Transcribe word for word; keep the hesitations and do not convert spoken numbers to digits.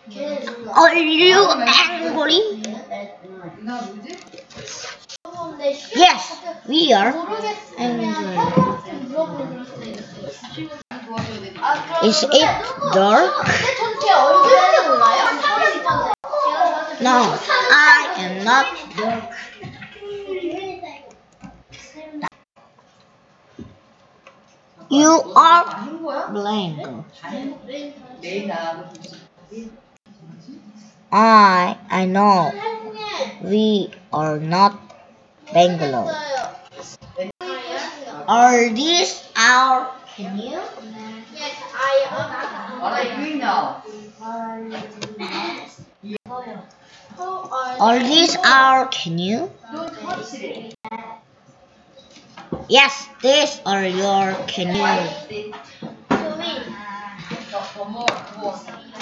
Are you angry? Yes, we are angry. Is it dark? No, I am not dark. You are blank. I I know. We are not Bangalore. Are these our canoe? Are these our canoe? Yes, these are your canoe.